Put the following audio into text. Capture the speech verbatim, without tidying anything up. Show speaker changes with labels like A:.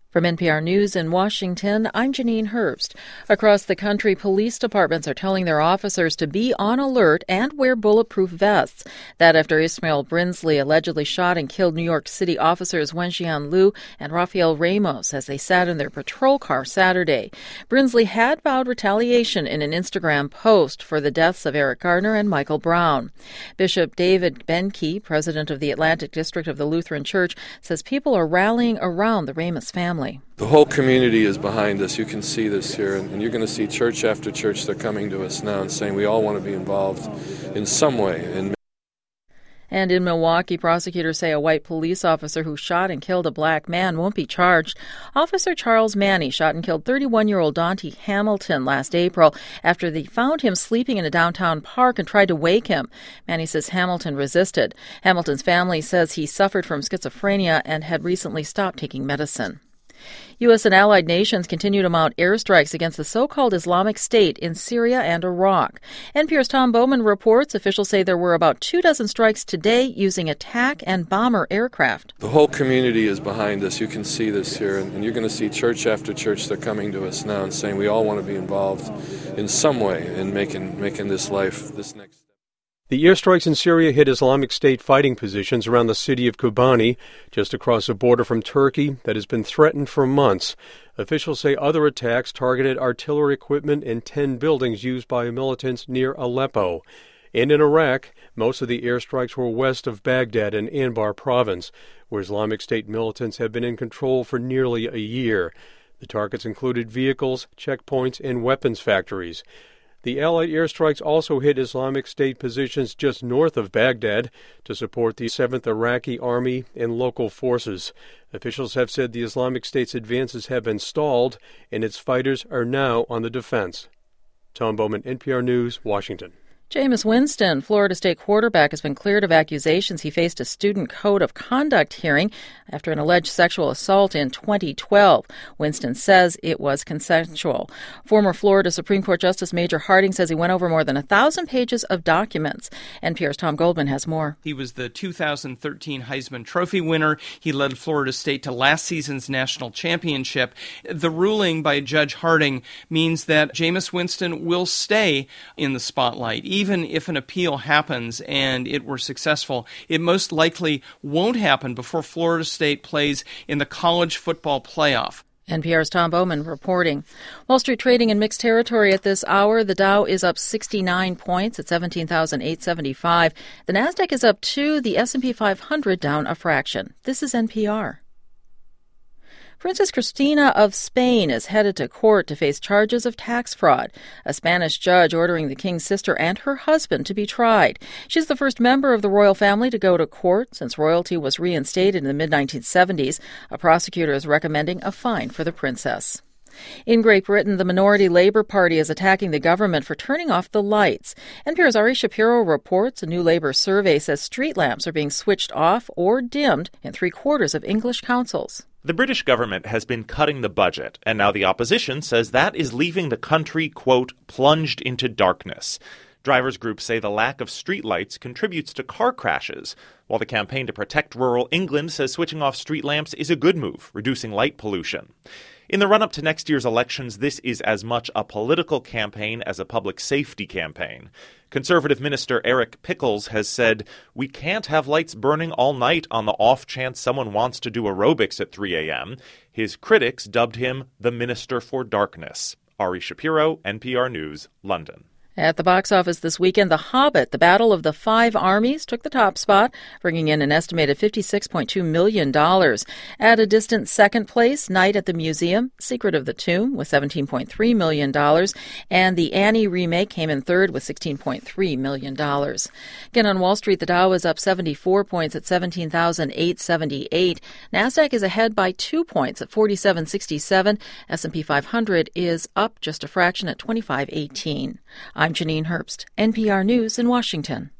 A: From N P R News in Washington, I'm Janine Herbst. Across the country, police departments are telling their officers to be on alert and wear bulletproof vests. That after Ismael Brinsley allegedly shot and killed New York City officers Wenxian Liu and Rafael Ramos as they sat in their patrol car Saturday. Brinsley had vowed retaliation in an Instagram post for the deaths of Eric Gardner and Michael Brown. Bishop David Benke, president of the Atlantic District of the Lutheran Church, says people are rallying around the Ramos family.
B: The whole community is behind us. You can see this here, and you're going to see church after church. They're coming to us now and saying we all want to be involved in some way. And,
A: and in Milwaukee, prosecutors say a white police officer who shot and killed a black man won't be charged. Officer Charles Manny shot and killed thirty-one-year-old Dante Hamilton last April after they found him sleeping in a downtown park and tried to wake him. Manny says Hamilton resisted. Hamilton's family says he suffered from schizophrenia and had recently stopped taking medicine. U S and allied nations continue to mount airstrikes against the so-called Islamic State in Syria and Iraq. N P R's Tom Bowman reports officials say there were about two dozen strikes today using attack and bomber aircraft.
B: The whole community is behind us. You can see this here, and you're going to see church after church. They're coming to us now and saying we all want to be involved in some way in making making this life, this next step.
C: The airstrikes in Syria hit Islamic State fighting positions around the city of Kobani, just across the border from Turkey, that has been threatened for months. Officials say other attacks targeted artillery equipment and ten buildings used by militants near Aleppo. And in Iraq, most of the airstrikes were west of Baghdad in Anbar province, where Islamic State militants have been in control for nearly a year. The targets included vehicles, checkpoints, and weapons factories. The Allied airstrikes also hit Islamic State positions just north of Baghdad to support the seventh Iraqi Army and local forces. Officials have said the Islamic State's advances have been stalled and its fighters are now on the defense. Tom Bowman, N P R News, Washington.
A: Jameis Winston, Florida State quarterback, has been cleared of accusations he faced a student code of conduct hearing after an alleged sexual assault in twenty twelve. Winston says it was consensual. Former Florida Supreme Court Justice Major Harding says he went over more than a thousand pages of documents. N P R's Tom Goldman has more.
D: He was the two thousand thirteen Heisman Trophy winner. He led Florida State to last season's national championship. The ruling by Judge Harding means that Jameis Winston will stay in the spotlight. Even if an appeal happens and it were successful, it most likely won't happen before Florida State plays in the college football playoff.
A: N P R's Tom Bowman reporting. Wall Street trading in mixed territory at this hour. The Dow is up sixty-nine points at seventeen thousand eight hundred seventy-five. The Nasdaq is up two. The S and P five hundred down a fraction. This is N P R. Princess Cristina of Spain is headed to court to face charges of tax fraud. A Spanish judge ordering the king's sister and her husband to be tried. She's the first member of the royal family to go to court since royalty was reinstated in the mid nineteen seventies. A prosecutor is recommending a fine for the princess. In Great Britain, the minority Labour Party is attacking the government for turning off the lights. N P R's Ari Shapiro reports a new Labour survey says street lamps are being switched off or dimmed in three-quarters of English councils.
E: The British government has been cutting the budget, and now the opposition says that is leaving the country, quote, plunged into darkness. Drivers groups say the lack of streetlights contributes to car crashes, while the campaign to protect rural England says switching off street lamps is a good move, reducing light pollution. In the run-up to next year's elections, this is as much a political campaign as a public safety campaign. Conservative Minister Eric Pickles has said, "We can't have lights burning all night on the off chance someone wants to do aerobics at three a.m. His critics dubbed him the Minister for Darkness. Ari Shapiro, N P R News, London.
A: At the box office this weekend, The Hobbit, The Battle of the Five Armies, took the top spot, bringing in an estimated fifty-six point two million dollars. At a distant second place, Night at the Museum, Secret of the Tomb, with seventeen point three million dollars, and the Annie remake came in third with sixteen point three million dollars. Again, on Wall Street, the Dow is up seventy-four points at seventeen thousand eight hundred seventy-eight. NASDAQ is ahead by two points at forty-seven sixty-seven. S and P five hundred is up just a fraction at twenty-five eighteen. I'm Janine Herbst, N P R News in Washington.